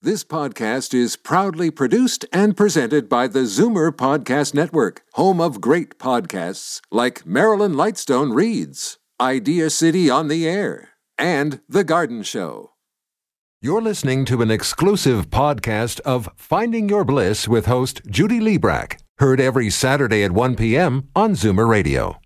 This podcast is proudly produced and presented by the Zoomer Podcast Network, home of great podcasts like Marilyn Lightstone Reads, Idea City on the Air, and The Garden Show. You're listening to an exclusive podcast of Finding Your Bliss with host Judy Liebrack, heard every Saturday at 1 p.m. on Zoomer Radio.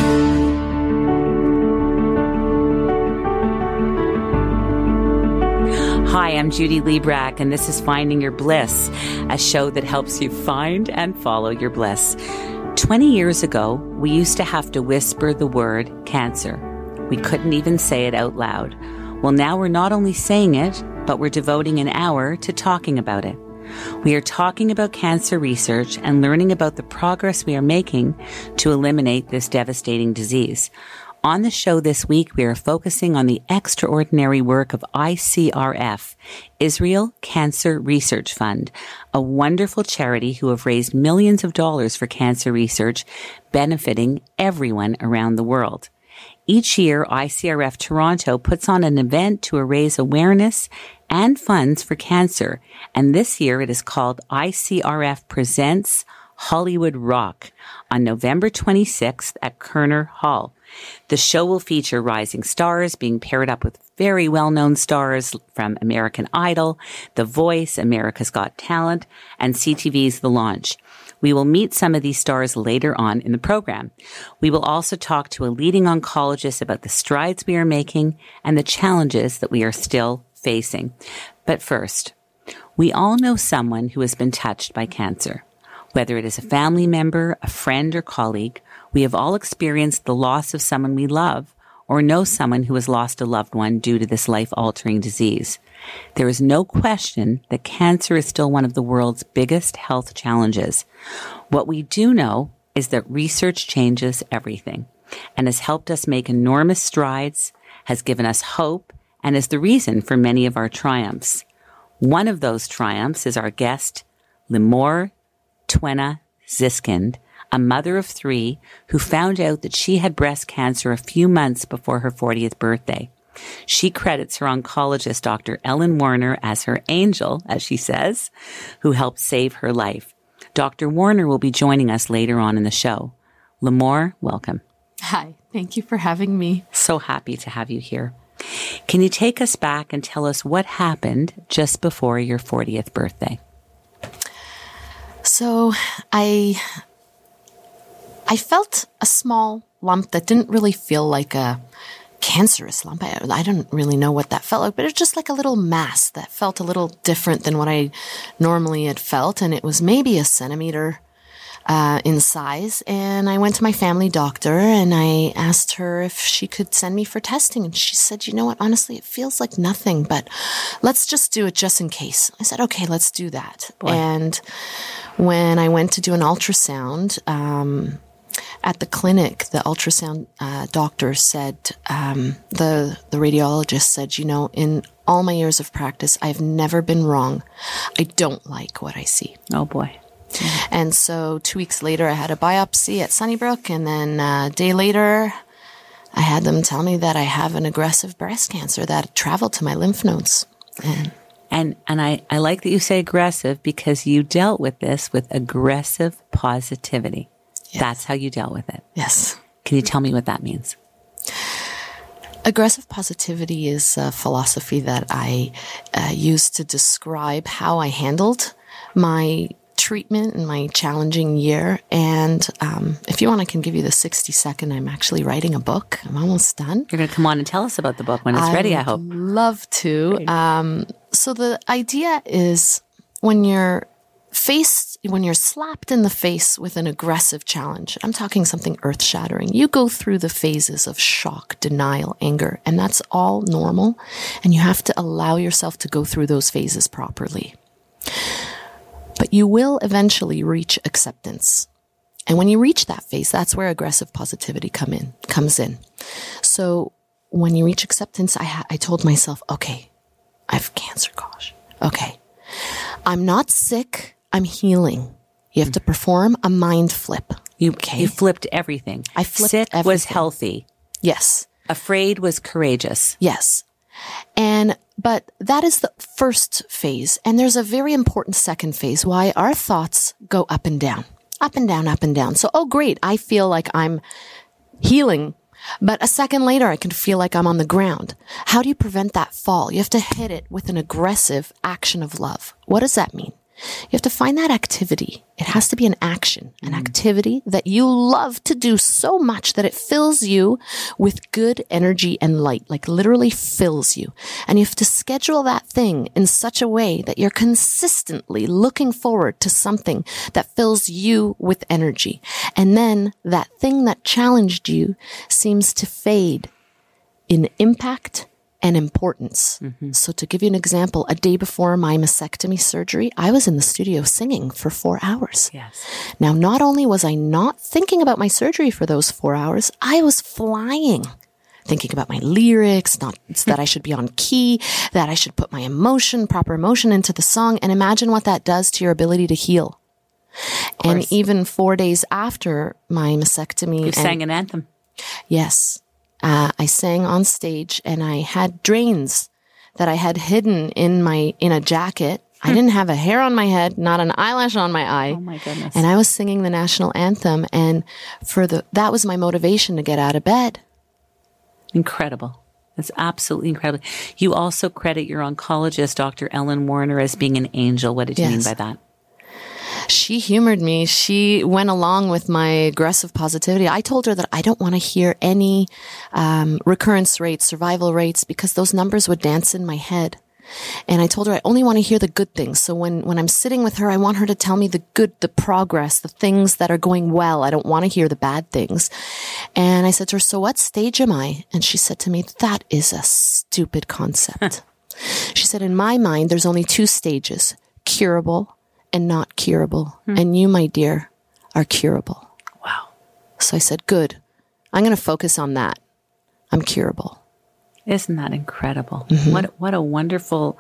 Hi, I'm Judy Liebrack, and this is Finding Your Bliss, a show that helps you find and follow your bliss. 20 years ago, we used to have to whisper the word cancer. We couldn't even say it out loud. Well, now we're not only saying it, but we're devoting an hour to talking about it. We are talking about cancer research and learning about the progress we are making to eliminate this devastating disease. On the show this week, we are focusing on the extraordinary work of ICRF, Israel Cancer Research Fund, a wonderful charity who have raised millions of dollars for cancer research, benefiting everyone around the world. Each year, ICRF Toronto puts on an event to raise awareness and funds for cancer, and this year it is called ICRF Presents Hollywood Rock on November 26th at Kerner Hall. The show will feature rising stars being paired up with very well-known stars from American Idol, The Voice, America's Got Talent, and CTV's The Launch. We will meet some of these stars later on in the program. We will also talk to a leading oncologist about the strides we are making and the challenges that we are still facing. But first, we all know someone who has been touched by cancer. Whether it is a family member, a friend, or colleague, we have all experienced the loss of someone we love or know someone who has lost a loved one due to this life-altering disease. There is no question that cancer is still one of the world's biggest health challenges. What we do know is that research changes everything and has helped us make enormous strides, has given us hope, and is the reason for many of our triumphs. One of those triumphs is our guest, Limor Twena Ziskind, a mother of 3 who found out that she had breast cancer a few months before her 40th birthday. She credits her oncologist, Dr. Ellen Warner, as her angel, as she says, who helped save her life. Dr. Warner will be joining us later on in the show. Limor, welcome. Hi, thank you for having me. So happy to have you here. Can you take us back and tell us what happened just before your 40th birthday? So I felt a small lump that didn't really feel like a cancerous lump. I don't really know what that felt like, but it was just like a little mass that felt a little different than what I normally had felt. And it was maybe a centimeter in size. And I went to my family doctor and I asked her if she could send me for testing. And she said, you know what, honestly, it feels like nothing, but let's just do it just in case. I said, okay, let's do that. Boy. And when I went to do an ultrasound, at the clinic, the ultrasound doctor said, the radiologist said, you know, in all my years of practice, I've never been wrong. I don't like what I see. Oh, boy. And so 2 weeks later, I had a biopsy at Sunnybrook. And then a day later, I had them tell me that I have an aggressive breast cancer that traveled to my lymph nodes. And I like that you say aggressive because you dealt with this with aggressive positivity. Yes. That's how you dealt with it. Yes. Can you tell me what that means? Aggressive positivity is a philosophy that I use to describe how I handled my treatment in my challenging year. And if you want, I can give you the 60-second. I'm actually writing a book. I'm almost done. You're going to come on and tell us about the book when it's ready, I hope. I'd love to. So the idea is when you're slapped in the face with an aggressive challenge, I'm talking something earth-shattering, you go through the phases of shock, denial, anger, and that's all normal. And you have to allow yourself to go through those phases properly. But you will eventually reach acceptance. And when you reach that phase, that's where aggressive positivity comes in. So when you reach acceptance, I told myself, okay, I have cancer, gosh. Okay. I'm not sick. I'm healing. You have to perform a mind flip. You flipped everything. I flipped Sick everything. was healthy. Yes. Afraid was courageous. Yes. And But that is the first phase. And there's a very important second phase, why our thoughts go up and down, up and down, up and down. So, oh, great. I feel like I'm healing. But a second later, I can feel like I'm on the ground. How do you prevent that fall? You have to hit it with an aggressive action of love. What does that mean? You have to find that activity. It has to be an action, an activity that you love to do so much that it fills you with good energy and light, like literally fills you. And you have to schedule that thing in such a way that you're consistently looking forward to something that fills you with energy. And then that thing that challenged you seems to fade in impact and importance. So to give you an example, a day before my mastectomy surgery, I was in the studio singing for 4 hours. Yes. Now, not only was I not thinking about my surgery for those 4 hours, I was flying, thinking about my lyrics, not that I should be on key, that I should put my proper emotion into the song. And imagine what that does to your ability to heal. And even 4 days after my mastectomy. You sang an anthem. Yes. I sang on stage and I had drains that I had hidden in a jacket. I didn't have a hair on my head, not an eyelash on my eye. Oh my goodness. And I was singing the national anthem, and that was my motivation to get out of bed. Incredible. That's absolutely incredible. You also credit your oncologist, Dr. Ellen Warner, as being an angel. What did you mean by that? She humored me. She went along with my aggressive positivity. I told her that I don't want to hear any recurrence rates, survival rates, because those numbers would dance in my head. And I told her I only want to hear the good things. So when I'm sitting with her, I want her to tell me the good, the progress, the things that are going well. I don't want to hear the bad things. And I said to her, so what stage am I? And she said to me, that is a stupid concept. She said, in my mind, there's only 2 stages, curable and not curable. And you, my dear, are curable. Wow. So I said, good. I'm going to focus on that. I'm curable. Isn't that incredible? What a wonderful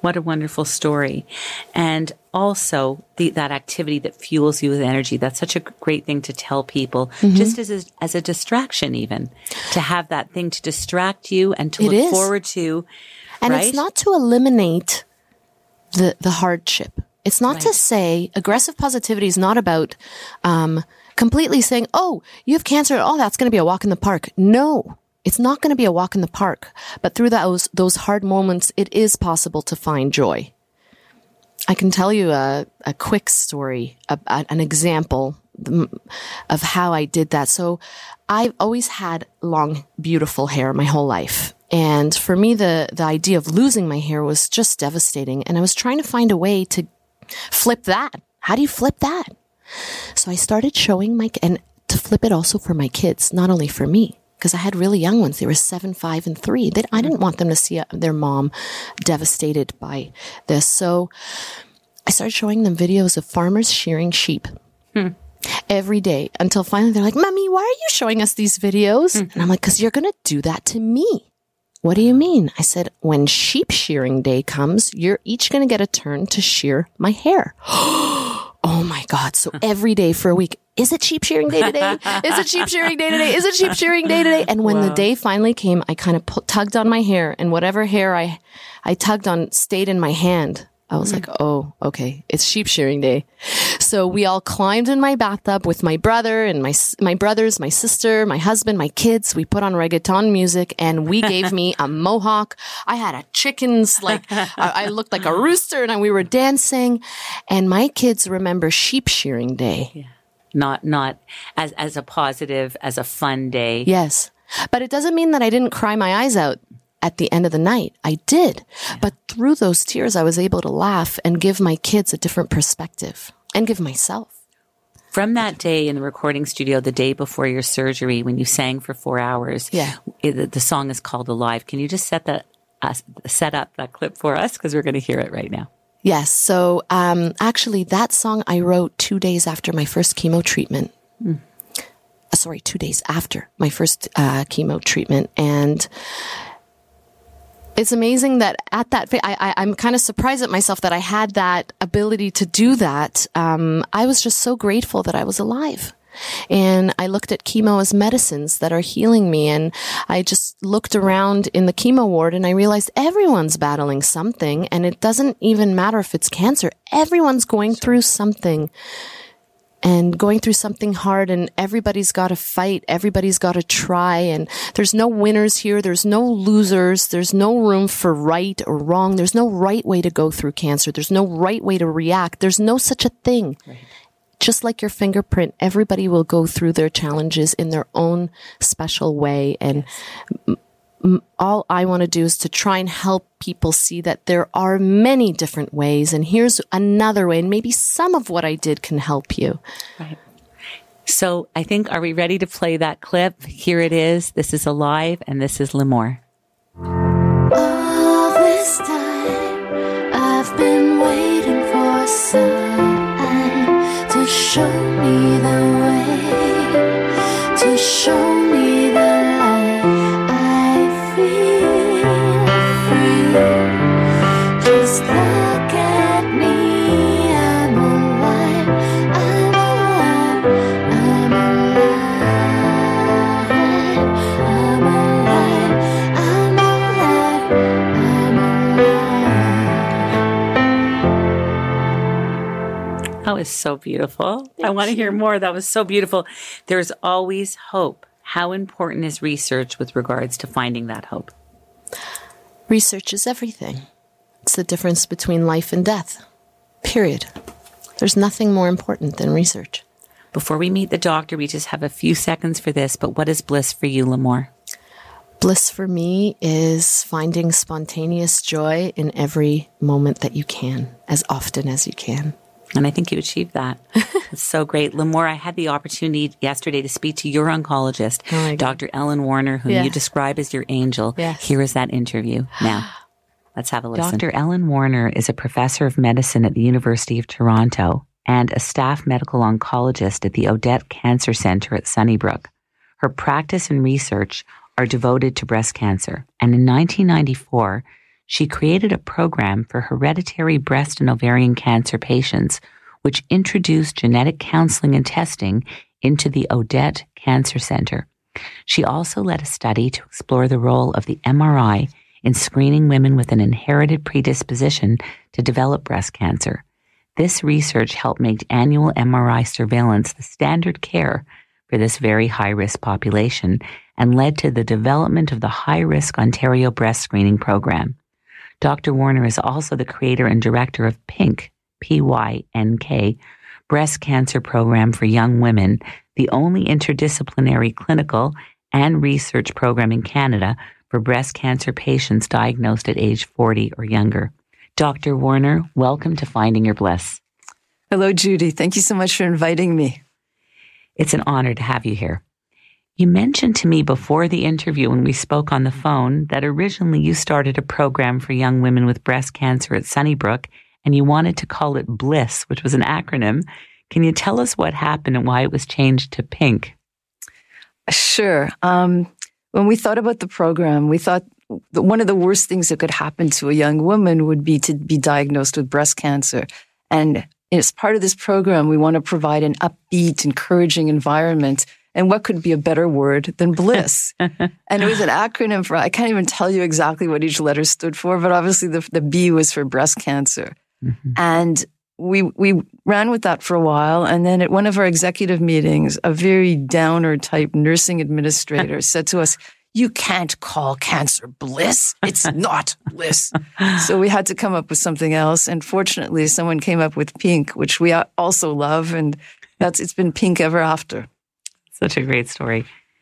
story. And also that activity that fuels you with energy. That's such a great thing to tell people, just as a distraction, even to have that thing to distract you and to look forward to. And it's not to eliminate the hardship. It's not to say aggressive positivity is not about completely saying, oh, you have cancer. Oh, that's going to be a walk in the park. No, it's not going to be a walk in the park. But through those hard moments, it is possible to find joy. I can tell you a quick story, an example of how I did that. So I've always had long, beautiful hair my whole life. And for me, the idea of losing my hair was just devastating. And I was trying to find a way to flip that. How do you flip that? So I started showing and to flip it also for my kids, not only for me, because I had really young ones. They were 7, 5, and 3. I didn't want them to see their mom devastated by this. So I started showing them videos of farmers shearing sheep every day until finally they're like, Mommy, why are you showing us these videos? And I'm like, because you're going to do that to me. What do you mean? I said, when sheep shearing day comes, you're each going to get a turn to shear my hair. Oh my God. So every day for a week, is it sheep shearing day today? Is it sheep shearing day today? Is it sheep shearing day today? And when the day finally came, I kind of tugged on my hair, and whatever hair I tugged on stayed in my hand. I was like, oh, okay, it's sheep shearing day. So we all climbed in my bathtub with my brother and my brothers, my sister, my husband, my kids. We put on reggaeton music, and we gave me a mohawk. I had a chicken's, I looked like a rooster, and we were dancing. And my kids remember sheep shearing day. Yeah. Not as a positive, as a fun day. Yes. But it doesn't mean that I didn't cry my eyes out at the end of the night. I did. Yeah. But through those tears, I was able to laugh and give my kids a different perspective, and give myself. From that day in the recording studio, the day before your surgery, when you sang for 4 hours, the song is called Alive. Can you just set up that clip for us? Because we're going to hear it right now. Yes. So actually, that song I wrote 2 days after my first chemo treatment. 2 days after my first chemo treatment. And it's amazing that at that, I'm kind of surprised at myself that I had that ability to do that. I was just so grateful that I was alive. And I looked at chemo as medicines that are healing me. And I just looked around in the chemo ward and I realized everyone's battling something. And it doesn't even matter if it's cancer. Everyone's going through something. And going through something hard, and everybody's got to fight. Everybody's got to try. And there's no winners here. There's no losers. There's no room for right or wrong. There's no right way to go through cancer. There's no right way to react. There's no such a thing. Right. Just like your fingerprint, everybody will go through their challenges in their own special way. And all I want to do is to try and help people see that there are many different ways. And here's another way. And maybe some of what I did can help you. Right. So I think, are we ready to play that clip? Here it is. This is Alive, and this is Limor. All this time, I've been waiting for a sign to show me the way, to show me the light. I feel free. Just look at me. I'm alive. I'm alive. I'm alive. I'm alive. I'm alive. I'm alive. That was so beautiful. I want to hear more. That was so beautiful. There's always hope. How important is research with regards to finding that hope? Research is everything. It's the difference between life and death. Period. There's nothing more important than research. Before we meet the doctor, we just have a few seconds for this, but what is bliss for you, Limor? Bliss for me is finding spontaneous joy in every moment that you can, as often as you can. And I think you achieved that. It's so great. Limor, I had the opportunity yesterday to speak to your oncologist, Dr. Ellen Warner, whom you describe as your angel. Yes. Here is that interview now. Let's have a listen. Dr. Ellen Warner is a professor of medicine at the University of Toronto and a staff medical oncologist at the Odette Cancer Centre at Sunnybrook. Her practice and research are devoted to breast cancer. And in 1994, she created a program for hereditary breast and ovarian cancer patients, which introduced genetic counseling and testing into the Odette Cancer Centre. She also led a study to explore the role of the MRI in screening women with an inherited predisposition to develop breast cancer. This research helped make annual MRI surveillance the standard care for this very high-risk population and led to the development of the High-Risk Ontario Breast Screening Program. Dr. Warner is also the creator and director of PYNK, P-Y-N-K, Breast Cancer Program for Young Women, the only interdisciplinary clinical and research program in Canada for breast cancer patients diagnosed at age 40 or younger. Dr. Warner, welcome to Finding Your Bliss. Hello, Judy. Thank you so much for inviting me. It's an honor to have you here. You mentioned to me before the interview when we spoke on the phone that originally you started a program for young women with breast cancer at Sunnybrook and you wanted to call it BLISS, which was an acronym. Can you tell us what happened and why it was changed to PYNK? Sure. When we thought about the program, we thought that one of the worst things that could happen to a young woman would be to be diagnosed with breast cancer. And as part of this program, we want to provide an upbeat, encouraging environment. And what could be a better word than bliss? And it was an acronym for, I can't even tell you exactly what each letter stood for, but obviously the B was for breast cancer. Mm-hmm. And we ran with that for a while. And then at one of our executive meetings, a very downer type nursing administrator said to us, "You can't call cancer bliss. It's not bliss." So we had to come up with something else. And fortunately, someone came up with PYNK, which we also love. And it's been PYNK ever after. Such a great story.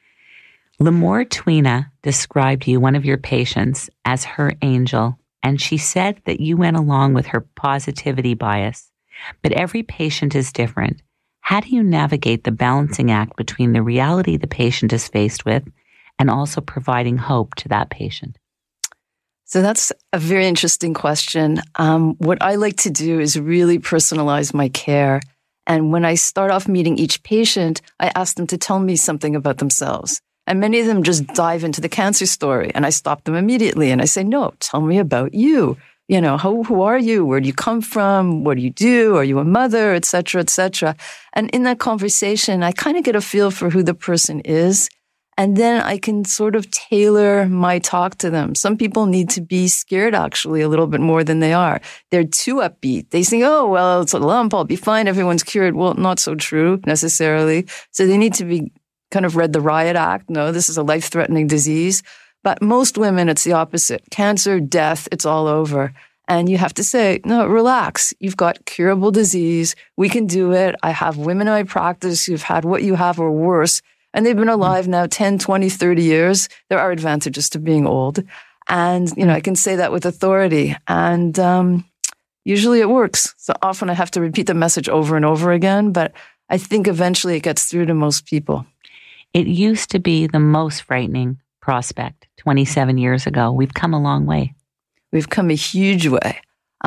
Limor Twina described you, one of your patients, as her angel, and she said that you went along with her positivity bias. But every patient is different. How do you navigate the balancing act between the reality the patient is faced with and also providing hope to that patient? So that's a very interesting question. What I like to do is really personalize my care. And when I start off meeting each patient, I ask them to tell me something about themselves. And many of them just dive into the cancer story. And I stop them immediately. And I say, "No, tell me about you. who are you? Where do you come from? What do you do? Are you a mother? Et cetera, et cetera. And in that conversation, I kind of get a feel for who the person is. And then I can sort of tailor my talk to them. Some people need to be scared actually a little bit more than they are. They're too upbeat. They think, oh, well, it's a lump. I'll be fine. Everyone's cured. Well, not so true necessarily. So they need to be kind of read the riot act. No, this is a life-threatening disease. But most women, it's the opposite. Cancer, death, it's all over. And you have to say, no, relax. You've got curable disease. We can do it. I have women in my practice who've had what you have or worse. And they've been alive now 10, 20, 30 years. There are advantages to being old. And, I can say that with authority. And usually it works. So often I have to repeat the message over and over again. But I think eventually it gets through to most people. It used to be the most frightening prospect 27 years ago. We've come a long way. We've come a huge way.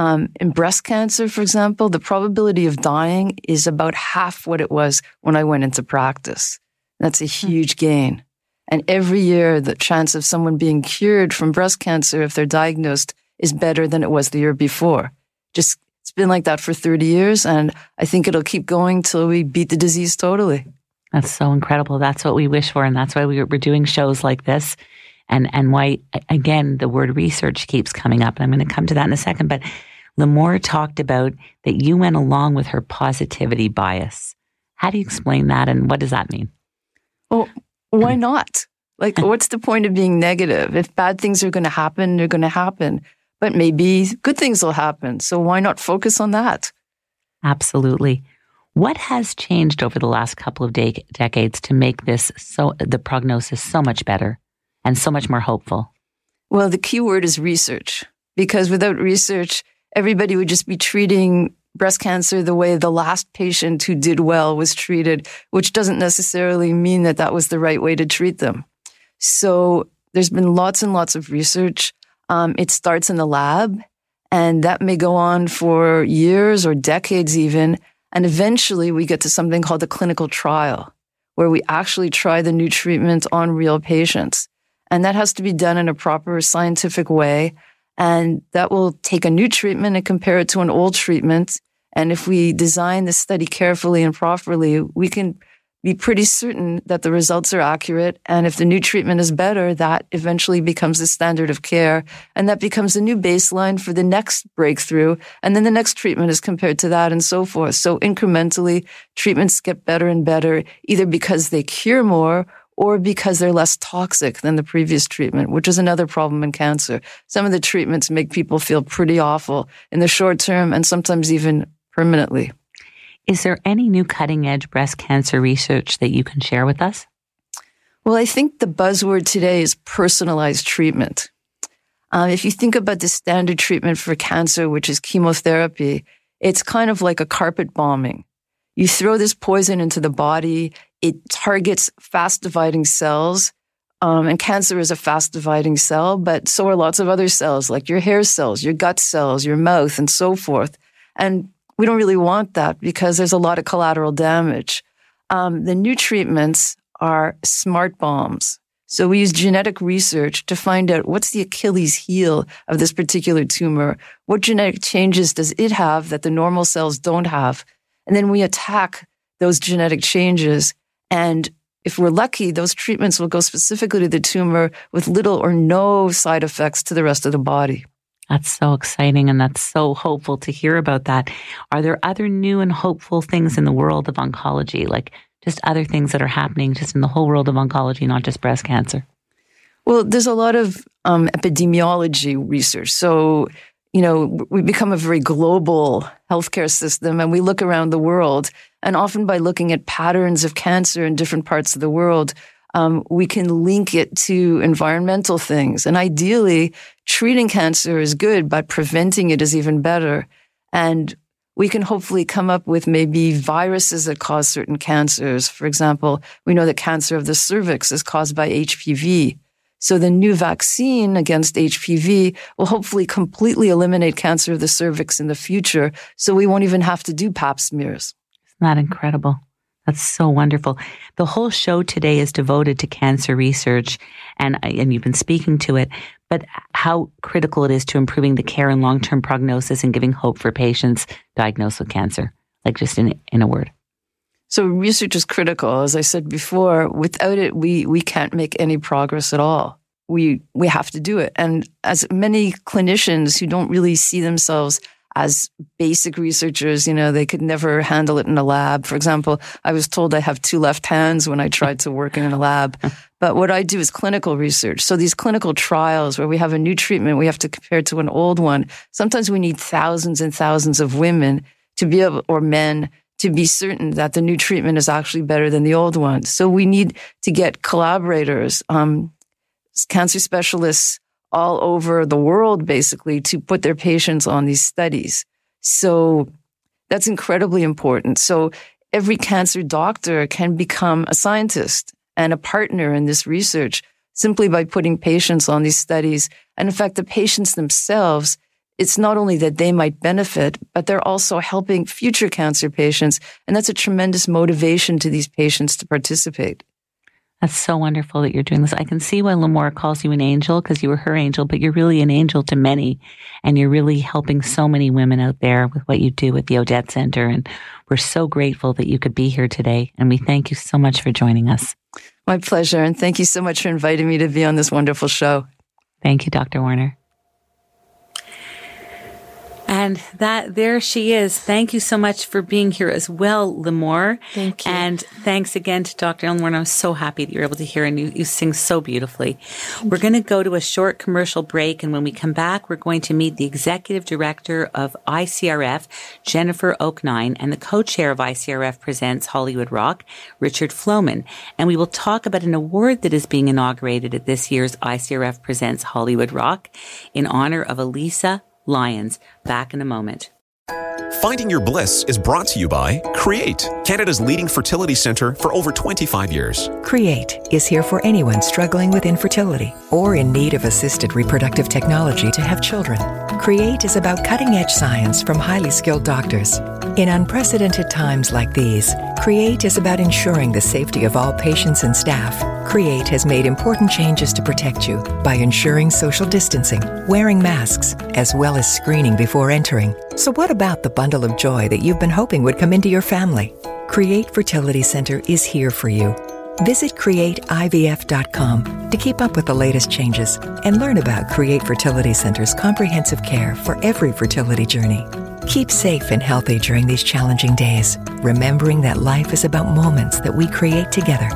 In breast cancer, for example, the probability of dying is about half what it was when I went into practice. That's a huge gain. And every year, the chance of someone being cured from breast cancer, if they're diagnosed, is better than it was the year before. It's been like that for 30 years, and I think it'll keep going till we beat the disease totally. That's so incredible. That's what we wish for, and that's why we're doing shows like this, and why, again, the word research keeps coming up, and I'm going to come to that in a second. But Limor talked about that you went along with her positivity bias. How do you explain that, and what does that mean? Well, why not? Like, what's the point of being negative? If bad things are going to happen, they're going to happen. But maybe good things will happen. So why not focus on that? Absolutely. What has changed over the last couple of decades to make the prognosis so much better and so much more hopeful? Well, the key word is research. Because without research, everybody would just be treating breast cancer the way the last patient who did well was treated, which doesn't necessarily mean that that was the right way to treat them. So there's been lots and lots of research. It starts in the lab, and that may go on for years or decades even. And eventually we get to something called a clinical trial, where we actually try the new treatment on real patients. And that has to be done in a proper scientific way. And that will take a new treatment and compare it to an old treatment. And if we design the study carefully and properly, we can be pretty certain that the results are accurate. And if the new treatment is better, that eventually becomes the standard of care. And that becomes a new baseline for the next breakthrough. And then the next treatment is compared to that and so forth. So incrementally, treatments get better and better, either because they cure more or because they're less toxic than the previous treatment, which is another problem in cancer. Some of the treatments make people feel pretty awful in the short term and sometimes even permanently. Is there any new cutting-edge breast cancer research that you can share with us? Well, I think the buzzword today is personalized treatment. If you think about the standard treatment for cancer, which is chemotherapy, it's kind of like a carpet bombing. You throw this poison into the body, it targets fast-dividing cells, and cancer is a fast-dividing cell, but so are lots of other cells, like your hair cells, your gut cells, your mouth, and so forth. And we don't really want that because there's a lot of collateral damage. The new treatments are smart bombs. So we use genetic research to find out what's the Achilles heel of this particular tumor. What genetic changes does it have that the normal cells don't have? And then we attack those genetic changes. And if we're lucky, those treatments will go specifically to the tumor with little or no side effects to the rest of the body. That's so exciting, and that's so hopeful to hear about that. Are there other new and hopeful things in the world of oncology, like just other things that are happening just in the whole world of oncology, not just breast cancer? Well, there's a lot of epidemiology research. So, we become a very global healthcare system, and we look around the world. And often by looking at patterns of cancer in different parts of the world, we can link it to environmental things. And ideally, treating cancer is good, but preventing it is even better. And we can hopefully come up with maybe viruses that cause certain cancers. For example, we know that cancer of the cervix is caused by HPV. So the new vaccine against HPV will hopefully completely eliminate cancer of the cervix in the future. So we won't even have to do pap smears. Isn't that incredible? That's so wonderful. The whole show today is devoted to cancer research, and you've been speaking to it, but how critical it is to improving the care and long-term prognosis and giving hope for patients diagnosed with cancer, like just in a word. So research is critical. As I said before, without it, we can't make any progress at all. We have to do it. And as many clinicians who don't really see themselves as basic researchers, they could never handle it in a lab. For example, I was told I have 2 left hands when I tried to work in a lab. But what I do is clinical research. So these clinical trials where we have a new treatment, we have to compare it to an old one. Sometimes we need thousands and thousands of women to be able, or men, to be certain that the new treatment is actually better than the old one. So we need to get collaborators, cancer specialists all over the world, basically, to put their patients on these studies. So that's incredibly important. So every cancer doctor can become a scientist and a partner in this research simply by putting patients on these studies. And in fact, the patients themselves, it's not only that they might benefit, but they're also helping future cancer patients. And that's a tremendous motivation to these patients to participate. That's so wonderful that you're doing this. I can see why Limor calls you an angel, because you were her angel, but you're really an angel to many. And you're really helping so many women out there with what you do with the Odette Center. And we're so grateful that you could be here today. And we thank you so much for joining us. My pleasure. And thank you so much for inviting me to be on this wonderful show. Thank you, Dr. Warner. And there she is. Thank you so much for being here as well, Limor. Thank you. And thanks again to Dr. Ellen Warner. I'm so happy that you're able to hear, and you sing so beautifully. We're going to go to a short commercial break, and when we come back, we're going to meet the Executive Director of ICRF, Jennifer Oaknine, and the Co-Chair of ICRF Presents Hollywood Rock, Richard Floman. And we will talk about an award that is being inaugurated at this year's ICRF Presents Hollywood Rock in honor of Elisa Lyons. Back in a moment. Finding Your Bliss is brought to you by Create, Canada's leading fertility centre for over 25 years. Create is here for anyone struggling with infertility or in need of assisted reproductive technology to have children. Create is about cutting-edge science from highly skilled doctors. In unprecedented times like these, Create is about ensuring the safety of all patients and staff. Create has made important changes to protect you by ensuring social distancing, wearing masks, as well as screening before entering. So what about the bundle of joy that you've been hoping would come into your family? Create Fertility Center is here for you. Visit CreateIVF.com to keep up with the latest changes and learn about Create Fertility Center's comprehensive care for every fertility journey. Keep safe and healthy during these challenging days, remembering that life is about moments that we create together.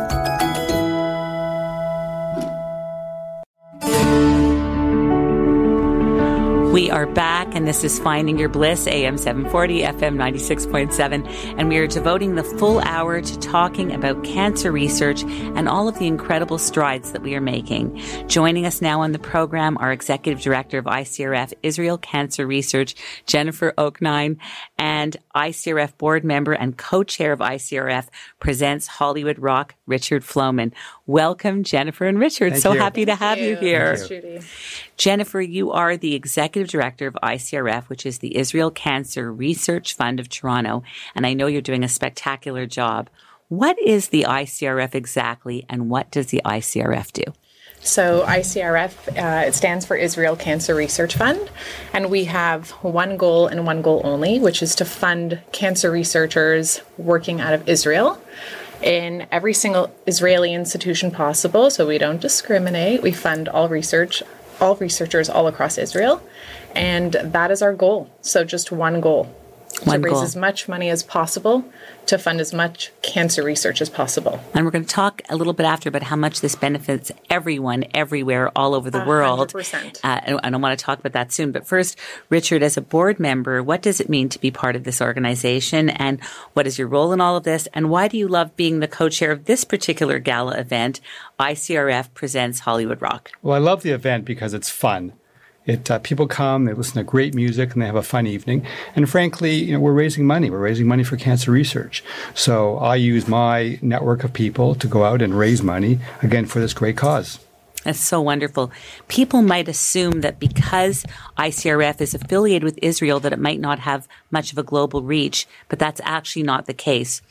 We are back, and this is Finding Your Bliss, AM 740, FM 96.7, and we are devoting the full hour to talking about cancer research and all of the incredible strides that we are making. Joining us now on the program, our Executive Director of ICRF Israel Cancer Research, Jennifer Oaknine, and ICRF Board Member and Co-Chair of ICRF Presents Hollywood Rock, Richard Floman. Welcome, Jennifer and Richard. Thank so you. happy to have you here. Thank you. Judy. Jennifer, you are the Executive Director of ICRF, which is the Israel Cancer Research Fund of Toronto, and I know you're doing a spectacular job. What is the ICRF exactly, and what does the ICRF do? So ICRF, it stands for Israel Cancer Research Fund, and we have one goal and one goal only, which is to fund cancer researchers working out of Israel in every single Israeli institution possible. So we don't discriminate. We fund all researchers all across Israel, and that is our goal. So just one goal. To raise as much money as possible to fund as much cancer research as possible. And we're going to talk a little bit after about how much this benefits everyone, everywhere, all over the world. 100%. And I want to talk about that soon. But first, Richard, as a board member, what does it mean to be part of this organization? And what is your role in all of this? And why do you love being the co-chair of this particular gala event, ICRF Presents Hollywood Rock? Well, I love the event because it's fun. People come, they listen to great music, and they have a fun evening. And frankly, we're raising money. We're raising money for cancer research. So I use my network of people to go out and raise money, again, for this great cause. That's so wonderful. People might assume that because ICRF is affiliated with Israel that it might not have much of a global reach, but that's actually not the case.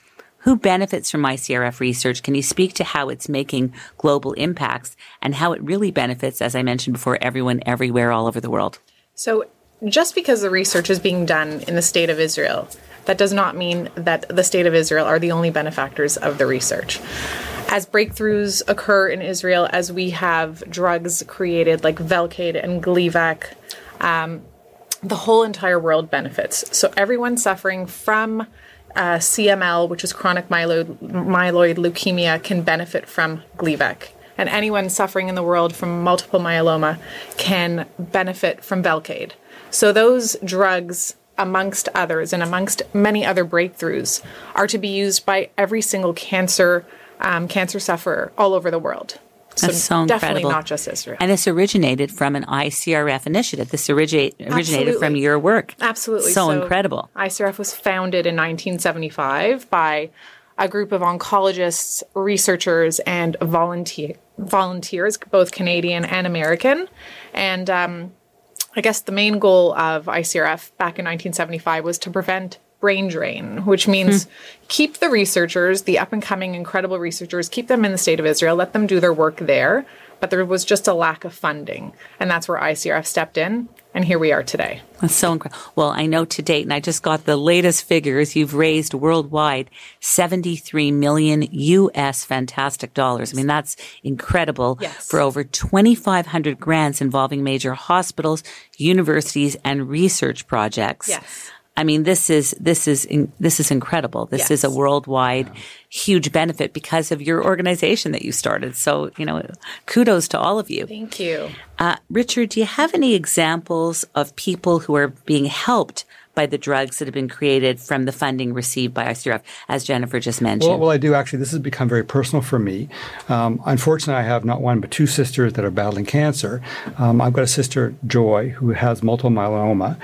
Who benefits from ICRF research? Can you speak to how it's making global impacts and how it really benefits, as I mentioned before, everyone, everywhere, all over the world? So just because the research is being done in the state of Israel, that does not mean that the state of Israel are the only benefactors of the research. As breakthroughs occur in Israel, as we have drugs created like Velcade and Gleevec, the whole entire world benefits. So everyone suffering from CML, which is chronic myeloid leukemia, can benefit from Gleevec. And anyone suffering in the world from multiple myeloma can benefit from Velcade. So those drugs, amongst others and amongst many other breakthroughs, are to be used by every single cancer sufferer all over the world. That's so incredible. Definitely not just Israel. And this originated from an ICRF initiative. This originated from your work. Absolutely. So incredible. ICRF was founded in 1975 by a group of oncologists, researchers, and volunteers, both Canadian and American. And I guess the main goal of ICRF back in 1975 was to prevent brain drain, which means keep the researchers, the up-and-coming incredible researchers, keep them in the state of Israel, let them do their work there. But there was just a lack of funding. And that's where ICRF stepped in. And here we are today. That's so incredible. Well, I know to date, and I just got the latest figures, you've raised worldwide $73 million US fantastic dollars. I mean, that's incredible. Yes. For over 2,500 grants involving major hospitals, universities, and research projects. Yes. I mean, this is incredible. This is a worldwide huge benefit because of your organization that you started. So, kudos to all of you. Thank you. Richard, do you have any examples of people who are being helped by the drugs that have been created from the funding received by ICRF, as Jennifer just mentioned? Well, I do actually. This has become very personal for me. Unfortunately, I have not one but two sisters that are battling cancer. I've got a sister, Joy, who has multiple myeloma,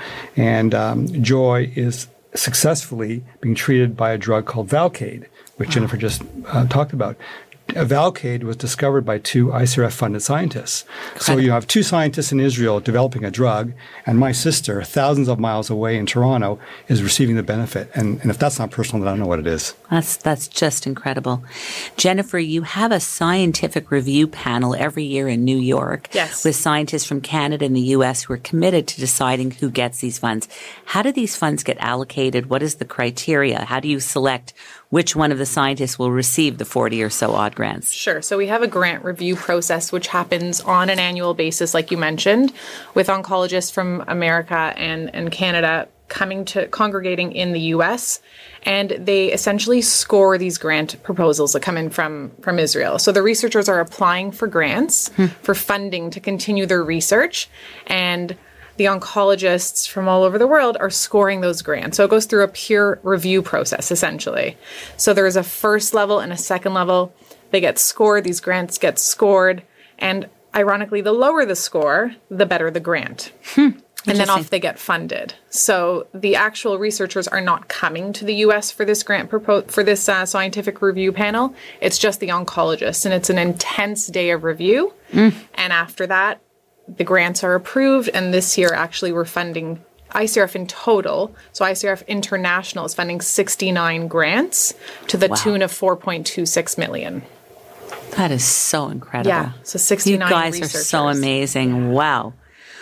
and Joy is successfully being treated by a drug called Velcade, which Jennifer just talked about. Velcade was discovered by two ICRF-funded scientists. So you have two scientists in Israel developing a drug, and my sister, thousands of miles away in Toronto, is receiving the benefit. And if that's not personal, then I don't know what it is. That's just incredible. Jennifer, you have a scientific review panel every year in New York with scientists from Canada and the U.S. who are committed to deciding who gets these funds. How do these funds get allocated? What is the criteria? How do you select which one of the scientists will receive the 40 or so odd grants? Sure. So we have a grant review process, which happens on an annual basis, like you mentioned, with oncologists from America and Canada congregating in the U.S., and they essentially score these grant proposals that come in from Israel. So the researchers are applying for grants for funding to continue their research, and the oncologists from all over the world are scoring those grants. So it goes through a peer review process, essentially. So there is a first level and a second level. They get scored. These grants get scored. And ironically, the lower the score, the better the grant. And then off they get funded. So the actual researchers are not coming to the U.S. for this grant for this scientific review panel. It's just the oncologists. And it's an intense day of review. And after that, the grants are approved, and this year actually we're funding ICRF in total. So ICRF International is funding 69 grants to the tune of $4.26 million. That is so incredible. Yeah, so 69 You guys researchers. are so amazing. Wow.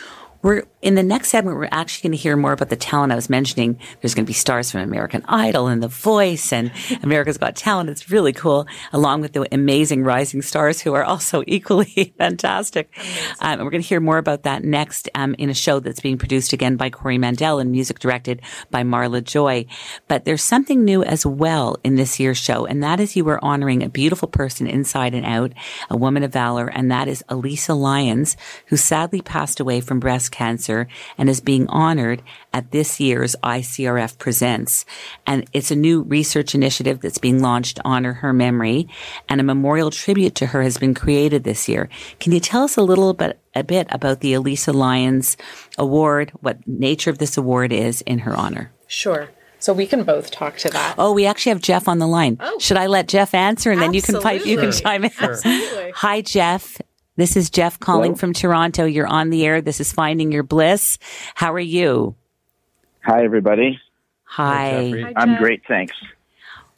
In the next segment, we're actually going to hear more about the talent I was mentioning. There's going to be stars from American Idol and The Voice and America's Got Talent. It's really cool, along with the amazing rising stars who are also equally fantastic. And we're going to hear more about that next in a show that's being produced again by Corey Mandel and music directed by Marla Joy. But there's something new as well in this year's show, and that is you are honoring a beautiful person inside and out, a woman of valor, and that is Elisa Lyons, who sadly passed away from breast cancer and is being honored at this year's ICRF Presents. And it's a new research initiative that's being launched to honor her memory, and a memorial tribute to her has been created this year. Can you tell us a bit about the Elisa Lyons Award, what nature of this award is in her honor? Sure. So we can both talk to that. Oh, we actually have Jeff on the line. Oh. Should I let Jeff answer and then you can chime in? Sure. Absolutely. Hi, Jeff. This is Jeff calling from Toronto. You're on the air. This is Finding Your Bliss. How are you? Hi, everybody. Hi. I'm great, thanks.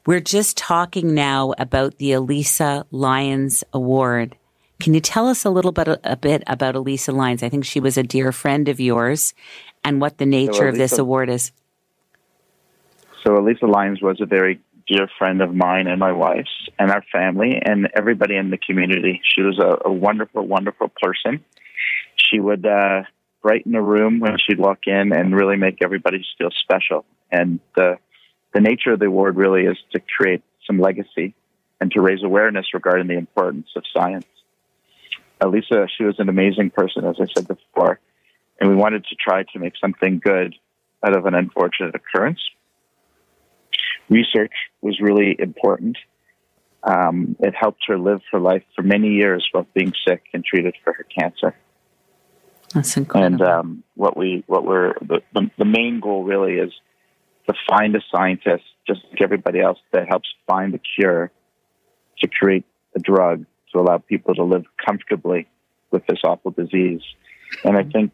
We're just talking now about the Elisa Lyons Award. Can you tell us a bit about Elisa Lyons? I think she was a dear friend of yours, and what the nature of this award is. So Elisa Lyons was a very dear friend of mine and my wife's and our family and everybody in the community. She was a wonderful, wonderful person. She would brighten a room when she'd walk in and really make everybody feel special. And the nature of the award really is to create some legacy and to raise awareness regarding the importance of science. Elisa, she was an amazing person, as I said before, and we wanted to try to make something good out of an unfortunate occurrence. Research was really important. It helped her live her life for many years while being sick and treated for her cancer. That's incredible. And the main goal really is to find a scientist, just like everybody else, that helps find a cure to create a drug to allow people to live comfortably with this awful disease. And I think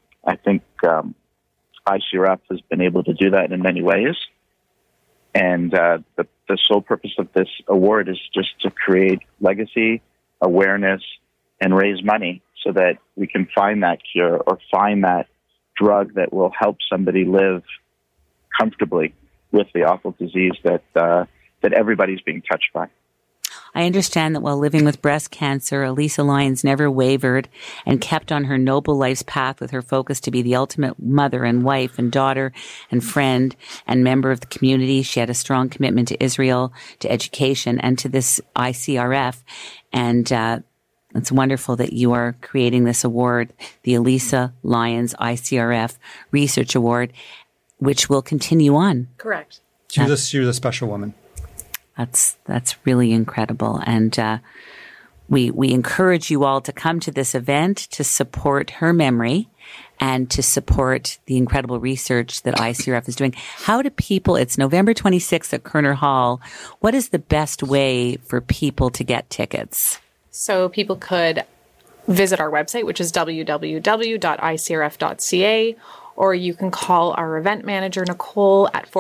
ICRF has been able to do that in many ways. And the sole purpose of this award is just to create legacy, awareness, and raise money so that we can find that cure or find that drug that will help somebody live comfortably with the awful disease that everybody's being touched by. I understand that while living with breast cancer, Elisa Lyons never wavered and kept on her noble life's path with her focus to be the ultimate mother and wife and daughter and friend and member of the community. She had a strong commitment to Israel, to education, and to this ICRF. And it's wonderful that you are creating this award, the Elisa Lyons ICRF Research Award, which will continue on. Correct. She was a special woman. That's really incredible. And we encourage you all to come to this event to support her memory and to support the incredible research that ICRF is doing. How do people, it's November 26th at Kerner Hall. What is the best way for people to get tickets? So people could visit our website, which is www.icrf.ca, or you can call our event manager, Nicole, at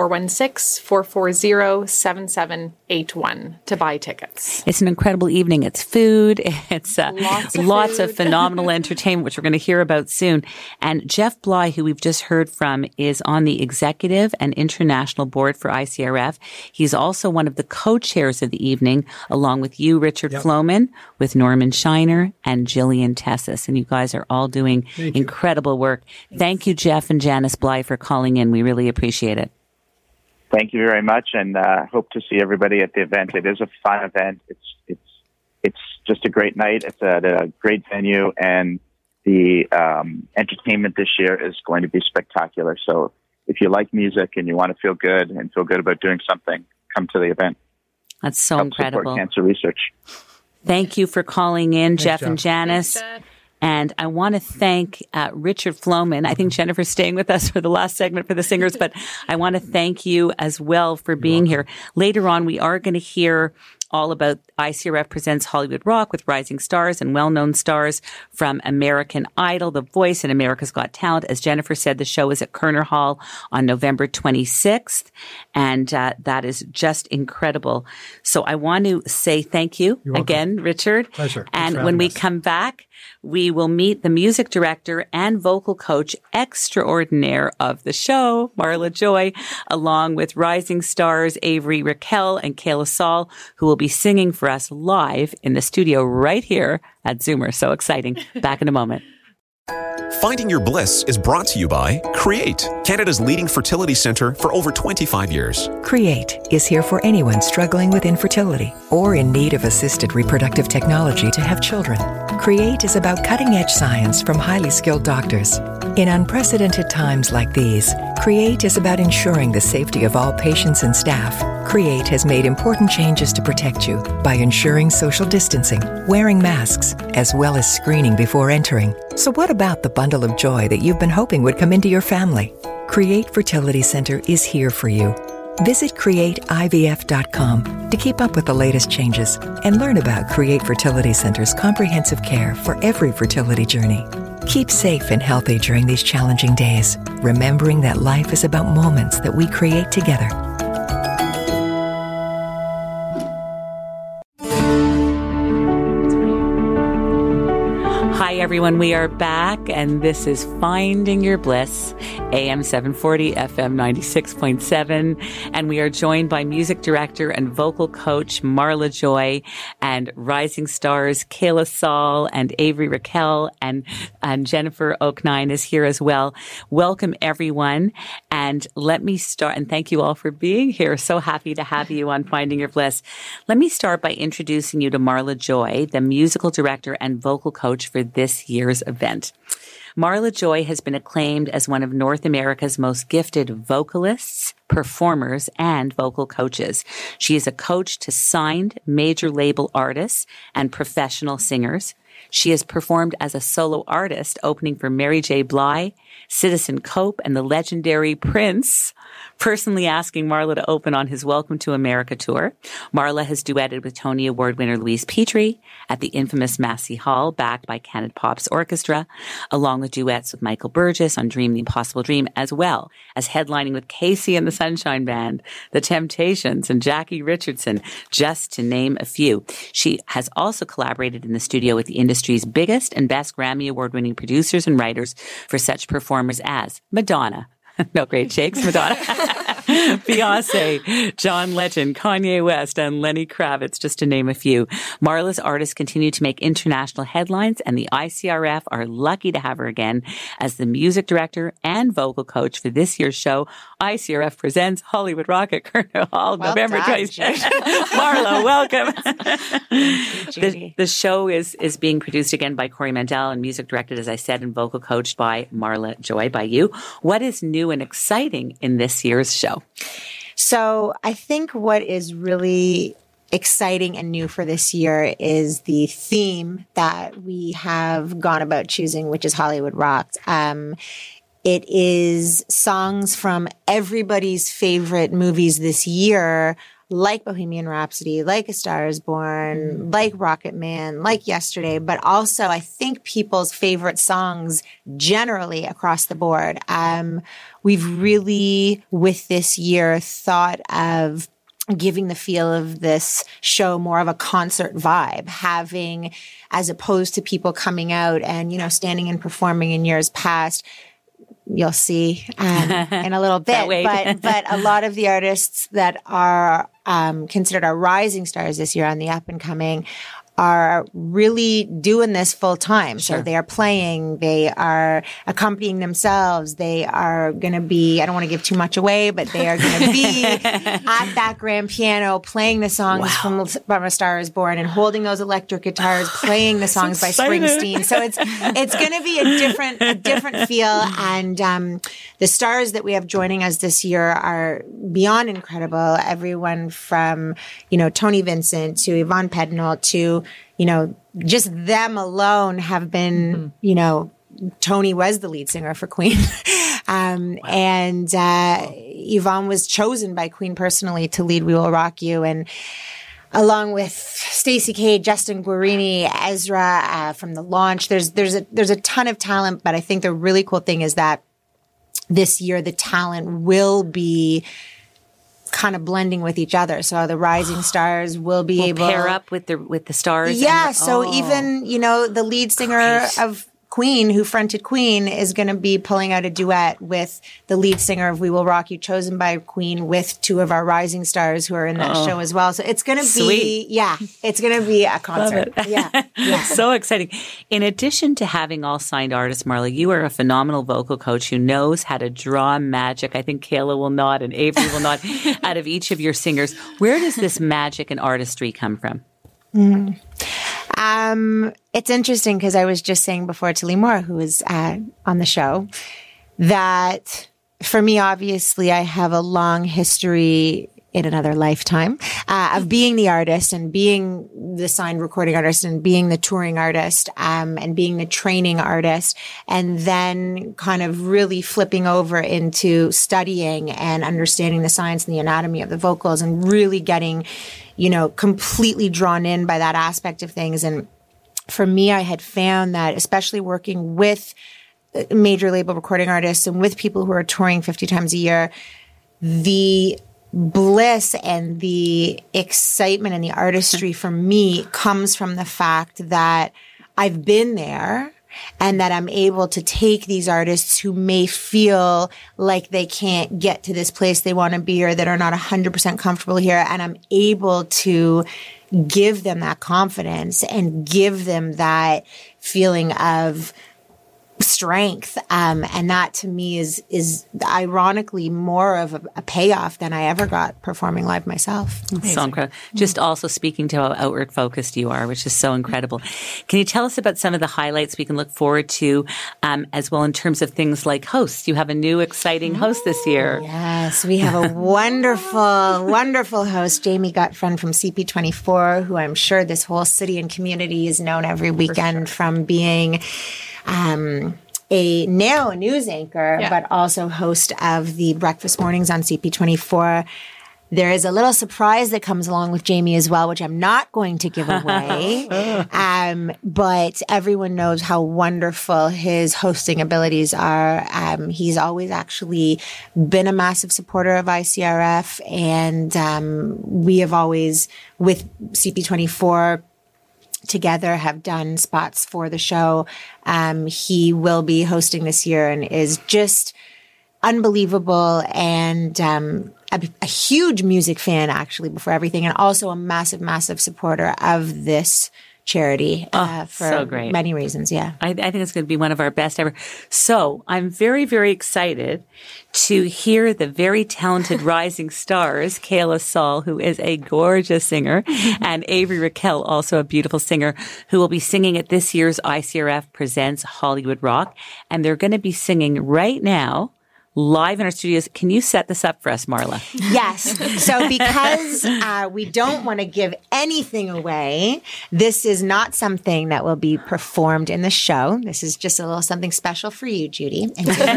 416-440-7781 to buy tickets. It's an incredible evening. It's food. It's lots of food. phenomenal entertainment, which we're going to hear about soon. And Jeff Bly, who we've just heard from, is on the executive and international board for ICRF. He's also one of the co-chairs of the evening, along with you, Richard Floman, with Norman Shiner and Jillian Tessis. And you guys are all doing incredible work. Thank you, Jeff and Janice Bly, for calling in. We really appreciate it. Thank you very much, and hope to see everybody at the event. It is a fun event. It's just a great night. It's at a great venue, and the entertainment this year is going to be spectacular. So if you like music and you want to feel good and feel good about doing something, come to the event. That's so Help incredible. Support cancer research. Thank you for calling in, Jeff and Janice. Thanks, And I want to thank Richard Floman. I think Jennifer's staying with us for the last segment for the singers, but I want to thank you as well for being here. Later on, we are going to hear all about ICRF Presents Hollywood Rock with rising stars and well-known stars from American Idol, The Voice, and America's Got Talent. As Jennifer said, the show is at Kerner Hall on November 26th, and that is just incredible. So I want to say thank you again, Richard. Pleasure. And when we come back, we will meet the music director and vocal coach extraordinaire of the show, Marla Joy, along with rising stars Avery Raquel and Kayla Saul, who will be singing for us live in the studio right here at Zoomer. So exciting. Back in a moment. Finding Your Bliss is brought to you by Create, Canada's leading fertility centre for over 25 years. Create is here for anyone struggling with infertility or in need of assisted reproductive technology to have children. Create is about cutting-edge science from highly skilled doctors. In unprecedented times like these, Create is about ensuring the safety of all patients and staff. Create has made important changes to protect you by ensuring social distancing, wearing masks, as well as screening before entering. So what about the bundle of joy that you've been hoping would come into your family? Create Fertility Center is here for you. Visit CreateIVF.com to keep up with the latest changes and learn about Create Fertility Center's comprehensive care for every fertility journey. Keep safe and healthy during these challenging days, remembering that life is about moments that we create together. everyone, we are back, and this is Finding Your Bliss, AM 740, FM 96.7, and we are joined by music director and vocal coach Marla Joy, and rising stars Kayla Saul and Avery Raquel, and Jennifer Oaknine is here as well. Welcome, everyone, and let me start, and thank you all for being here. So happy to have you on Finding Your Bliss. Let me start by introducing you to Marla Joy, the musical director and vocal coach for this year's event. Marla Joy has been acclaimed as one of North America's most gifted vocalists, performers, and vocal coaches. She is a coach to signed major label artists and professional singers. She has performed as a solo artist, opening for Mary J. Blige, Citizen Cope, and the legendary Prince, personally asking Marla to open on his Welcome to America tour. Marla has duetted with Tony Award winner Louise Petrie at the infamous Massey Hall, backed by Canada Pop's Orchestra, along with duets with Michael Burgess on Dream the Impossible Dream, as well as headlining with Casey and the Sunshine Band, The Temptations, and Jackie Richardson, just to name a few. She has also collaborated in the studio with the industry's biggest and best Grammy Award-winning producers and writers for such performers as Madonna, no great shakes, Madonna, Beyonce, John Legend, Kanye West, and Lenny Kravitz, just to name a few. Marla's artists continue to make international headlines, and the ICRF are lucky to have her again as the music director and vocal coach for this year's show. ICRF presents Hollywood Rock at Curnow Hall, November 26th. Marla, welcome. The show is being produced again by Corey Mandel and music directed, as I said, and vocal coached by Marla Joy, by you. What is new and exciting in this year's show? So I think what is really exciting and new for this year is the theme that we have gone about choosing, which is Hollywood Rocked. It is songs from everybody's favorite movies this year, like Bohemian Rhapsody, like A Star is Born, like Rocket Man, like Yesterday, but also I think people's favorite songs generally across the board. We've really, with this year, thought of giving the feel of this show more of a concert vibe, having, as opposed to people coming out and, standing and performing in years past. You'll see in a little bit, but a lot of the artists that are considered our rising stars this year on the up and coming are really doing this full time. Sure. So they are playing, they are accompanying themselves. They are going to be, I don't want to give too much away, but they are going to be at that grand piano playing the songs from A Star is Born and holding those electric guitars, playing the songs by Springsteen. So it's going to be a different feel. And the stars that we have joining us this year are beyond incredible. Everyone from, Tony Vincent to Yvonne Pednell to, just them alone have been, Tony was the lead singer for Queen. And Yvonne was chosen by Queen personally to lead We Will Rock You. And along with Stacey K, Justin Guarini, Ezra from The Launch, there's a ton of talent. But I think the really cool thing is that this year the talent will be kind of blending with each other. So the rising stars will be able to pair up with the stars. Yeah. So even, the lead singer of Queen, who fronted Queen, is going to be pulling out a duet with the lead singer of We Will Rock You, chosen by Queen, with two of our rising stars who are in that show as well. So it's going to be, it's going to be a concert. Yeah. So exciting. In addition to having all signed artists, Marla, you are a phenomenal vocal coach who knows how to draw magic. I think Kayla will nod and Avery will nod out of each of your singers. Where does this magic and artistry come from? It's interesting because I was just saying before to Lee Moore, who was on the show, that for me, obviously, I have a long history in another lifetime of being the artist and being the signed recording artist and being the touring artist and being the training artist, and then kind of really flipping over into studying and understanding the science and the anatomy of the vocals and really getting, completely drawn in by that aspect of things. And for me, I had found that, especially working with major label recording artists and with people who are touring 50 times a year, the bliss and the excitement and the artistry for me comes from the fact that I've been there. and that I'm able to take these artists who may feel like they can't get to this place they want to be or that are not 100% comfortable here. And I'm able to give them that confidence and give them that feeling of strength. And that to me is ironically more of a payoff than I ever got performing live myself. So incredible. Just also speaking to how outward focused you are, which is so incredible. Can you tell us about some of the highlights we can look forward to as well in terms of things like hosts? You have a new exciting host this year. Yes, we have a wonderful, wonderful host, Jamie Gutfriend from CP24, who I'm sure this whole city and community is known every weekend from being a news anchor, but also host of the breakfast mornings on CP24. There is a little surprise that comes along with Jamie as well, which I'm not going to give away. But everyone knows how wonderful his hosting abilities are. He's always actually been a massive supporter of ICRF, and we have always, with CP24, together have done spots for the show. He will be hosting this year and is just unbelievable and a huge music fan, actually, before everything, and also a massive, massive supporter of this charity for so great. Many reasons. Yeah. I think it's going to be one of our best ever. So I'm very, very excited to hear the very talented rising stars, Kayla Saul, who is a gorgeous singer, and Avery Raquel, also a beautiful singer, who will be singing at this year's ICRF Presents Hollywood Rock. And they're going to be singing right now, live in our studios. Can you set this up for us, Marla? Yes. So because we don't want to give anything away, this is not something that will be performed in the show. This is just a little something special for you, Judy.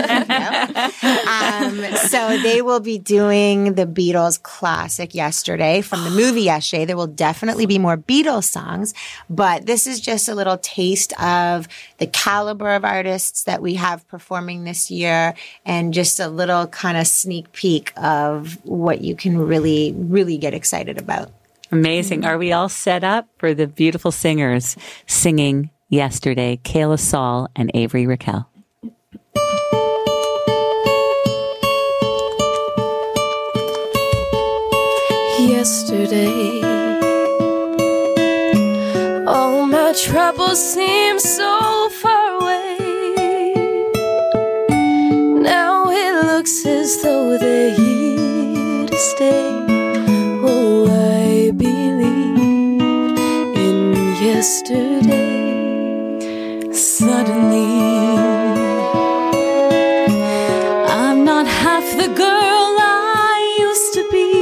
So they will be doing the Beatles classic Yesterday from the movie Yesterday. There will definitely be more Beatles songs, but this is just a little taste of the caliber of artists that we have performing this year, and just a little kind of sneak peek of what you can really, really get excited about. Amazing. Are we all set up for the beautiful singers singing Yesterday, Kayla Saul and Avery Raquel? Yesterday, all my troubles seem so far away. Now it looks as though they're here to stay. Oh, I believe in yesterday. Suddenly, I'm not half the girl I used to be.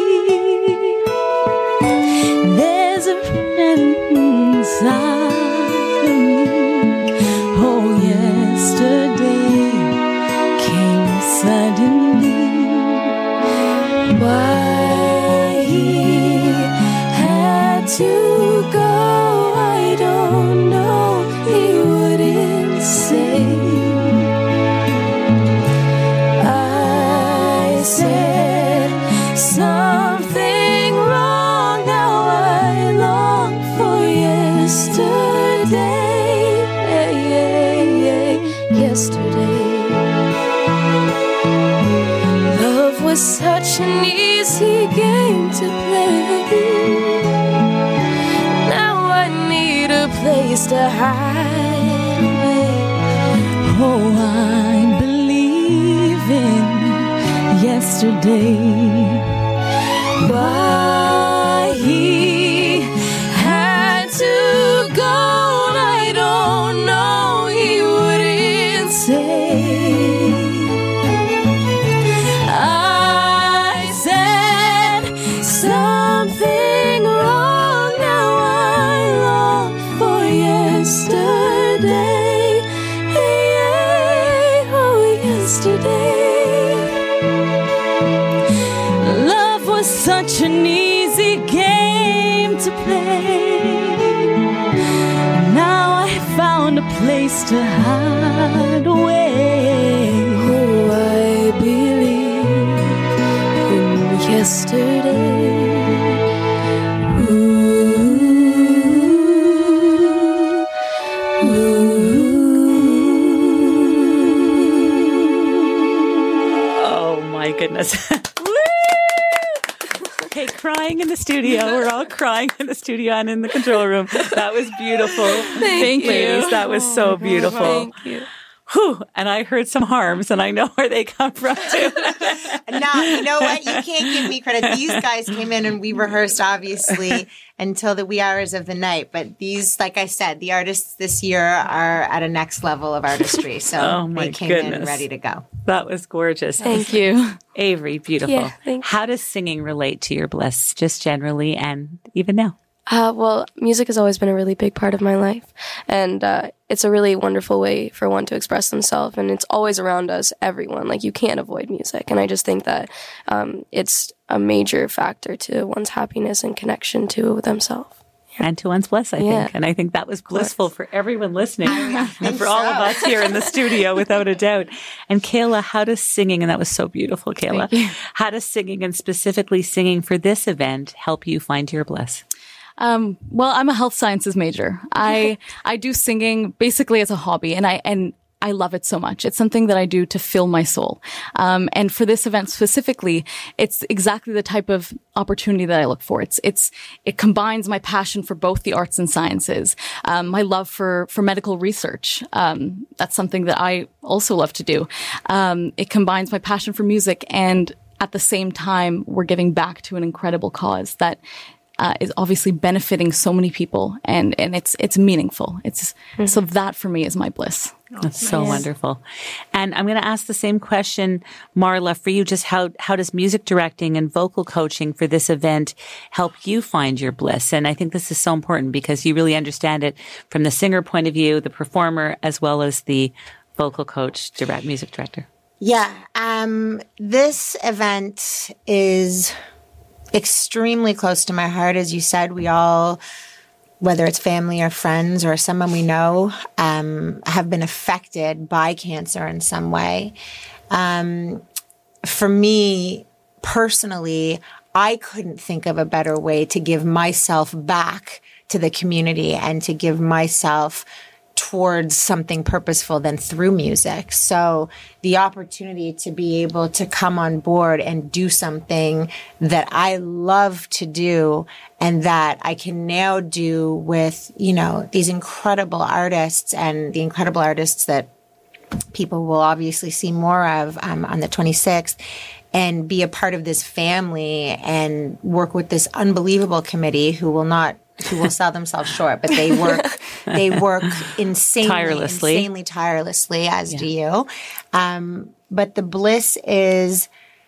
There's a friend inside of me. Oh, yesterday came suddenly. Why he had to go, I don't know. He wouldn't say. I said something wrong. Now I long for yesterday. Yesterday, love was such an easy game to play. Now I need a place to hide away. Oh, I believe in yesterday. Why he had to go, I don't know. He wouldn't say. I said something wrong. Now I long for yesterday. Oh, yesterday. Love was such an easy game to play. Now I found a place to hide away. Oh, I believe in yesterday. Ooh, ooh. Okay, crying in the studio. We're all crying in the studio and in the control room. That was beautiful. Thank you. Ladies, that was so beautiful. Thank you. Whew. And I heard some harms, and I know where they come from too. No, you know what? You can't give me credit. These guys came in and we rehearsed, obviously, until the wee hours of the night. But these, like I said, the artists this year are at a next level of artistry. So they came in ready to go. That was gorgeous. Thank you. Avery, beautiful. Yeah, thank you. How does singing relate to your bliss, just generally and even now? Well, music has always been a really big part of my life. And it's a really wonderful way for one to express themselves. And it's always around us, everyone. Like, you can't avoid music. And I just think that it's a major factor to one's happiness and connection to themselves. And to one's bliss, I think. And I think that was blissful for everyone listening and for all of us here in the studio, without a doubt. And Kayla, how does singing, and that was so beautiful, Kayla, how does singing, and specifically singing for this event, help you find your bliss? Well, I'm a health sciences major. I do singing basically as a hobby, and I love it so much. It's something that I do to fill my soul. And for this event specifically, it's exactly the type of opportunity that I look for. It combines my passion for both the arts and sciences, my love for medical research. That's something that I also love to do. It combines my passion for music, and at the same time, we're giving back to an incredible cause that is obviously benefiting so many people, and it's meaningful. So that for me is my bliss. That's so wonderful. And I'm going to ask the same question, Marla, for you. Just how does music directing and vocal coaching for this event help you find your bliss? And I think this is so important because you really understand it from the singer point of view, the performer, as well as the vocal coach, music director. Yeah. This event is extremely close to my heart. As you said, we all, whether it's family or friends or someone we know, have been affected by cancer in some way. For me personally, I couldn't think of a better way to give myself back to the community and to give myself towards something purposeful than through music. So the opportunity to be able to come on board and do something that I love to do and that I can now do with, these incredible artists and the incredible artists that people will obviously see more of on the 26th, and be a part of this family and work with this unbelievable committee who will sell themselves short, but they work insanely tirelessly, as do you. But the bliss is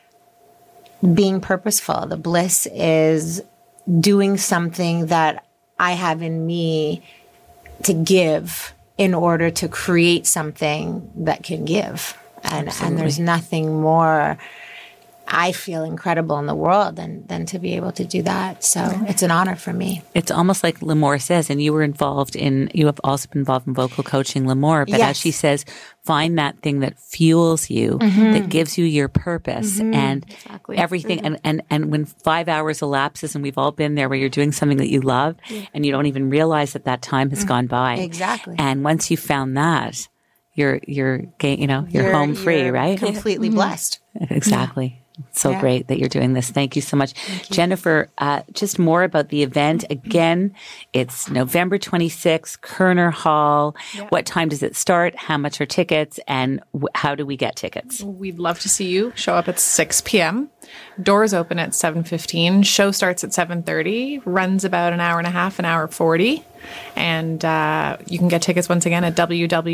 being purposeful. The bliss is doing something that I have in me to give in order to create something that can give. And there's nothing more I feel incredible in the world than to be able to do that. So it's an honor for me. It's almost like Limor says, and you have also been involved in vocal coaching Limor, but as she says, find that thing that fuels you, that gives you your purpose and everything. And when 5 hours elapses, and we've all been there where you're doing something that you love and you don't even realize that time has gone by. Exactly. And once you found that, you're home free, right? Completely blessed. Exactly. So great that you're doing this. Thank you so much. Jennifer, just more about the event. Again, it's November 26th, Kerner Hall. Yeah. What time does it start? How much are tickets? And how do we get tickets? We'd love to see you. Show up at 6 p.m. Doors open at 7:15. Show starts at 7:30. Runs about an hour and a half, an hour 40. And you can get tickets once again at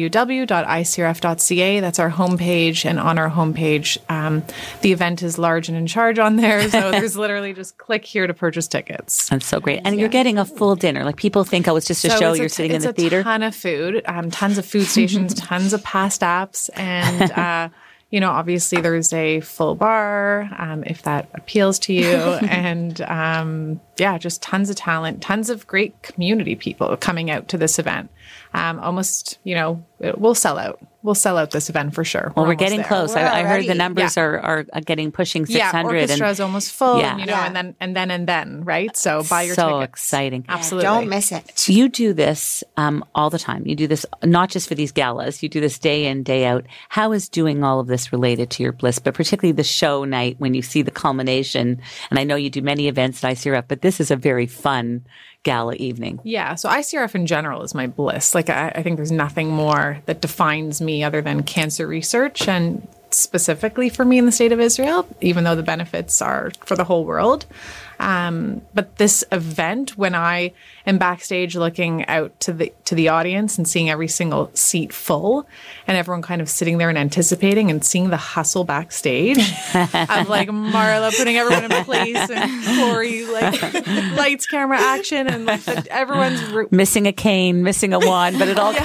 www.icrf.ca. That's our homepage. And on our homepage, the event is large and in charge on there. So there's literally just click here to purchase tickets. That's so great. And you're getting a full dinner. Like people think, it's just a show. You're sitting in the theater. It's a ton of food, tons of food stations, tons of past apps. And, obviously there's a full bar, if that appeals to you. And, just tons of talent, tons of great community people coming out to this event. We'll sell out. we'll sell out this event for sure. Well, we're getting close. I heard the numbers Yeah. are getting pushing 600. Yeah, orchestra is almost full, Yeah. and, you know, and then, right? So buy your so tickets. exciting. Absolutely. Don't miss it. You do this all the time. You do this not just for these galas. You do this day in, day out. How is doing all of this related to your bliss, but particularly the show night when you see the culmination? And I know you do many events at ICRF, but this is a very fun gala evening. Yeah, so ICRF in general is my bliss. Like, I think there's nothing more that defines me other than cancer research, and specifically for me in the state of Israel, even though the benefits are for the whole world. But this event, when I am backstage looking out to the audience and seeing every single seat full and everyone kind of sitting there and anticipating and seeing the hustle backstage of like Marla putting everyone in place and Corey like lights, camera, action, and like everyone's missing a cane, missing a wand, but it all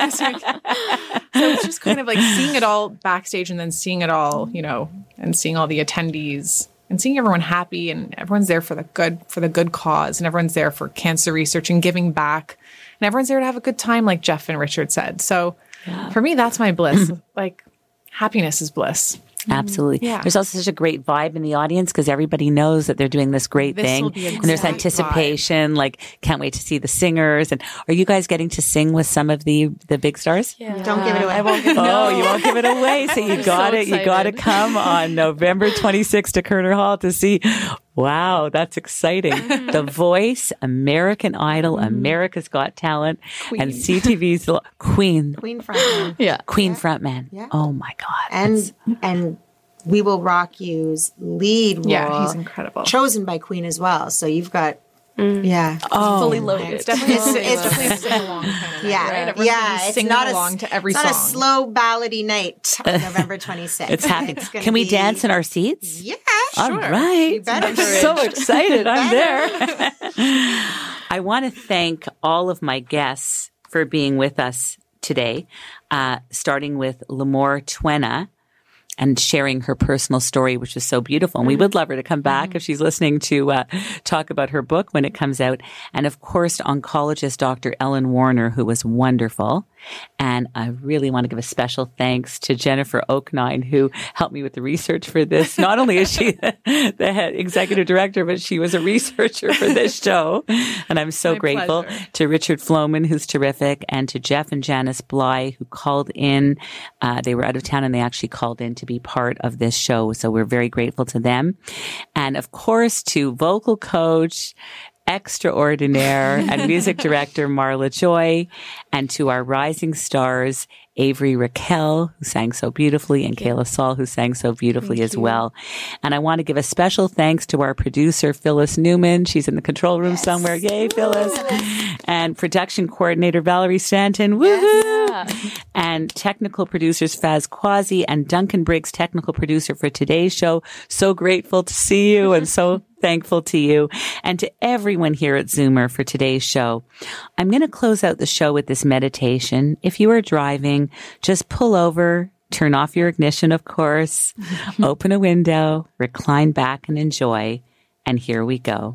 So it's just kind of like seeing it all backstage and then seeing it all, you know, and seeing all the attendees and seeing everyone happy, and everyone's there for the good cause, and everyone's there for cancer research and giving back, and everyone's there to have a good time, like Jeff and Richard said. So for me, that's my bliss. Like, happiness is bliss. Absolutely. Yeah. There's also such a great vibe in the audience because everybody knows that they're doing this great thing. And there's anticipation, like, can't wait to see the singers. And are you guys getting to sing with some of the big stars? Yeah. Don't give it away. I won't give it away. Oh, you won't give it away. So you got it. You got to come on November 26th to Kerner Hall to see. Wow, that's exciting. The Voice, American Idol, America's Got Talent, and CTV's Queen. Queen frontman. Yeah. Queen frontman. Yeah. Oh my God. And We Will Rock You's lead role. Yeah, he's incredible. Chosen by Queen as well. So you've got fully loaded. It's definitely a sing-along kind of night, right? Everyone's singing along to every song. It's not a slow ballady night on November 26th. It's happening. Can we dance in our seats? Yeah, All sure. right. I'm so excited. I'm there. I want to thank all of my guests for being with us today, starting with Limor Twena, and sharing her personal story, which is so beautiful. And we would love her to come back if she's listening to talk about her book when it comes out. And of course, oncologist Dr. Ellen Warner, who was wonderful. And I really want to give a special thanks to Jennifer Oaknine, who helped me with the research for this. Not only is she the head executive director, but she was a researcher for this show. And I'm so grateful to Richard Floman, who's terrific, and to Jeff and Janice Bly, who called in. They were out of town and they actually called in to be part of this show. So we're very grateful to them. And of course, to vocal coach extraordinaire and music director Marla Joy, and to our rising stars, Avery Raquel, who sang so beautifully, and Kayla Saul, who sang so beautifully as well. And I want to give a special thanks to our producer, Phyllis Newman. She's in the control room somewhere. Yay, Phyllis. And production coordinator, Valerie Stanton. Woohoo! And technical producers, Faz Quasi and Duncan Briggs, technical producer for today's show. So grateful to see you and so thankful to you, and to everyone here at Zoomer for today's show. I'm going to close out the show with this meditation. If you are driving, just pull over, turn off your ignition, of course, open a window, recline back and enjoy. And here we go.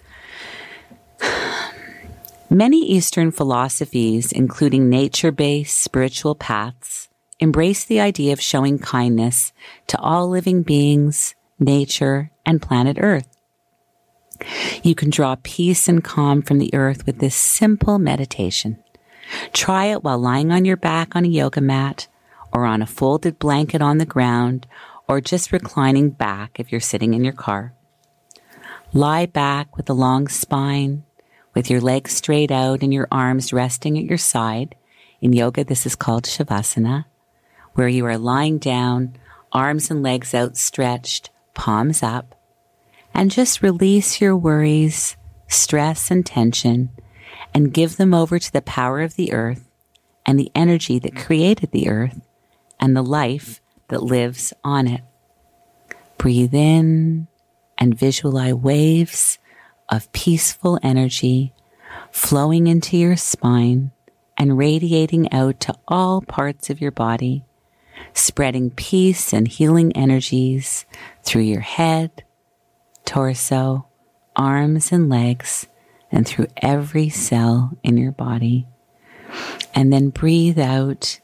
Many Eastern philosophies, including nature-based spiritual paths, embrace the idea of showing kindness to all living beings, nature, and planet Earth. You can draw peace and calm from the earth with this simple meditation. Try it while lying on your back on a yoga mat, or on a folded blanket on the ground, or just reclining back if you're sitting in your car. Lie back with a long spine, with your legs straight out and your arms resting at your side. In yoga, this is called Shavasana, where you are lying down, arms and legs outstretched, palms up. And just release your worries, stress, and tension, and give them over to the power of the earth and the energy that created the earth and the life that lives on it. Breathe in and visualize waves of peaceful energy flowing into your spine and radiating out to all parts of your body, spreading peace and healing energies through your head, torso, arms and legs, and through every cell in your body. And then breathe out,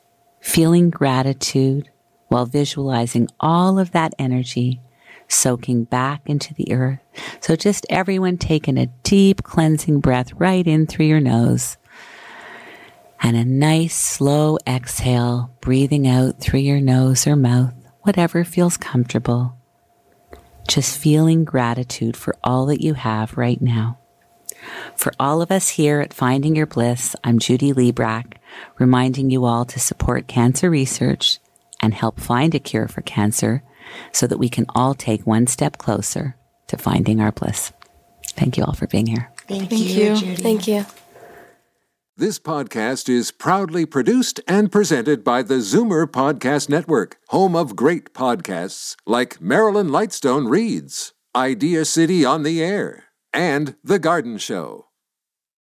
feeling gratitude while visualizing all of that energy soaking back into the earth. So just everyone taking a deep cleansing breath right in through your nose and a nice slow exhale, breathing out through your nose or mouth, whatever feels comfortable. Just feeling gratitude for all that you have right now. For all of us here at Finding Your Bliss, I'm Judy Librach, reminding you all to support cancer research and help find a cure for cancer so that we can all take one step closer to finding our bliss. Thank you all for being here. Thank you, Judy. Thank you. This podcast is proudly produced and presented by the Zoomer Podcast Network, home of great podcasts like Marilyn Lightstone Reads, Idea City on the Air, and The Garden Show.